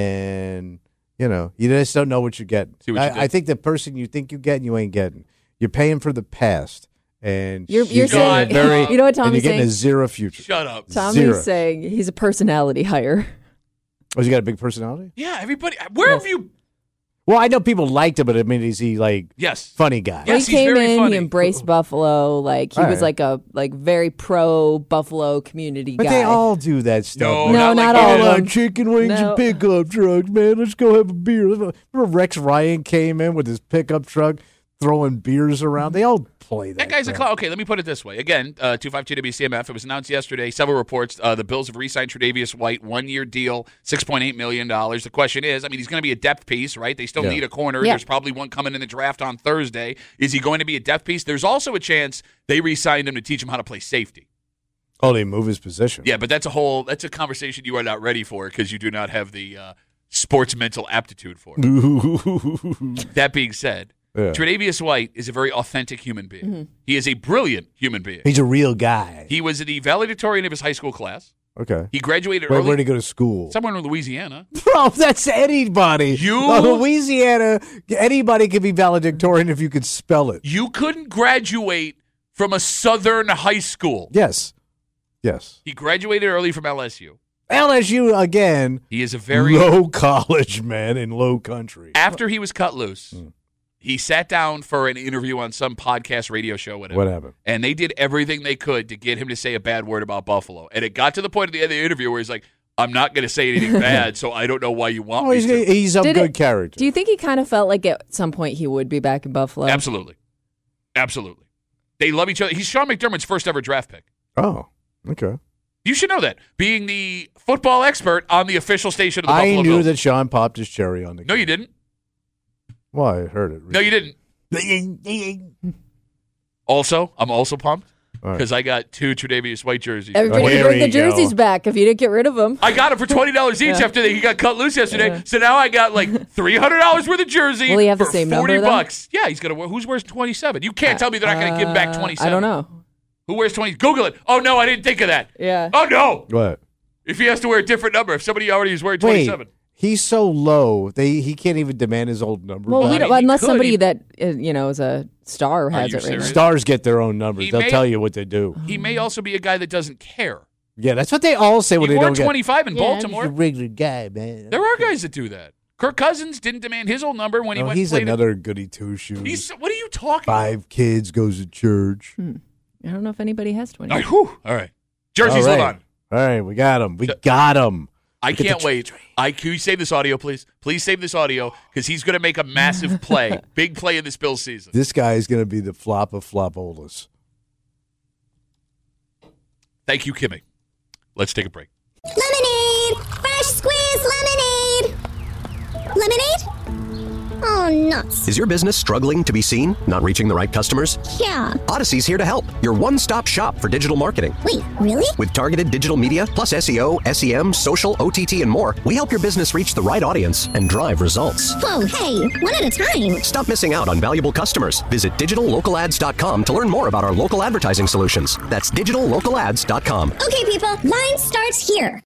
and you know you just don't know what you get. See what you I, did. I think the person you think you get, you ain't getting. You're paying for the past, and You're- you're getting saying- a very, You know what and Tommy's you're getting a saying? zero future. Shut up. Tommy's Zero. saying he's a personality hire. Oh, he got a big personality. Yeah, everybody. Where have you? Well, I know people liked him, but I mean, is he like Yes. funny guy? Yes, he he's came very in, funny. he embraced Buffalo. Like he All was right. like a like very pro Buffalo community But guy. they all do that stuff. No, No, not, not like all you of did. them. Like chicken wings No. and pickup trucks, man. Let's go have a beer. Remember Rex Ryan came in with his pickup truck throwing beers around? They all play that. That guy's a crap. clown. Okay, let me put it this way. Again, uh, two five two W C M F. It was announced yesterday. Several reports. Uh, the Bills have re-signed Tre'Davious White, one-year deal, six point eight million dollars. The question is, I mean, he's going to be a depth piece, right? They still Yeah. need a corner. Yeah. There's probably one coming in the draft on Thursday. Is he going to be a depth piece? There's also a chance they re-signed him to teach him how to play safety. Oh, they move his position. Yeah, but that's a whole, that's a conversation you are not ready for because you do not have the uh, sports mental aptitude for it. That being said, Yeah. Tre'Davious White is a very authentic human being. He is a brilliant human being. He's a real guy. He was the valedictorian of his high school class. Okay. He graduated Where, early. where'd he go to school? Somewhere in Louisiana. Bro, that's anybody. You- Uh, Louisiana, anybody can be valedictorian if you could spell it. You couldn't graduate from a southern high school. Yes. Yes. He graduated early from L S U. L S U, again, He is a very low college, man, in low country. after he was cut loose. Hmm. He sat down for an interview on some podcast, radio show, whatever. What happened? And they did everything they could to get him to say a bad word about Buffalo. And it got to the point at the end of the interview where he's like, I'm not going to say anything bad, so I don't know why you want Oh, me he's, to. he's of Did good it- character. Do you think he kind of felt like at some point he would be back in Buffalo? Absolutely. Absolutely. They love each other. He's Sean McDermott's first ever draft pick. Oh, okay. You should know that, being the football expert on the official station of the I Buffalo knew Bills. that Sean popped his cherry on the No, you didn't. Well, I heard it. No, you didn't. Also, I'm also pumped. because I got two Tre'Davious White jerseys. Everybody Oh, can here bring the you jerseys go. back if you didn't get rid of them. I got them for twenty dollars each Yeah. after they, he got cut loose yesterday. Yeah. So now I got like three hundred dollars worth of jersey Will he have for the same forty number, though? bucks. Yeah, he's gonna wear. Who's wears twenty-seven? You can't tell me they're not gonna give back Uh, twenty-seven. I don't know. Who wears twenty? Google it. Oh no, I didn't think of that. Yeah. Oh no. What? If he has to wear a different number, if somebody already is wearing Wait, twenty-seven. he's so low. They he can't even demand his old number. Well, back. we I don't, mean, he unless could. somebody He- that uh, you know is a star has you it right serious? now. Stars get their own numbers. He They'll may- tell you what they do. He may also be a guy that doesn't care. Yeah, that's what they all say when He they wore don't get. twenty-five in Yeah, I'm Baltimore. just a regular guy, man. There are guys that do that. Kirk Cousins didn't demand his old number when he No, went. he's played it. another goody two shoes. He's what are you talking? Five kids, goes to church. I don't know if anybody has twenty. About? All right, whew. All right. Jerseys, All right. hold on. All right, we got him. We got him. I Look at can't the wait. I can you save this audio, please? Please save this audio because he's going to make a massive play, big play in this Bills season. This guy is going to be the flop of flopolas. Thank you, Kimmy. Let's take a break. Lemonade! Fresh squeezed lemonade! Lemonade? Oh, nuts. Is your business struggling to be seen? Not reaching the right customers? Yeah. Odyssey's here to help. Your one-stop shop for digital marketing. Wait, really? With targeted digital media, plus S E O, S E M, social, O T T, and more, we help your business reach the right audience and drive results. Whoa, hey, one at a time. Stop missing out on valuable customers. Visit digital local ads dot com to learn more about our local advertising solutions. That's digital local ads dot com. Okay, people, line starts here.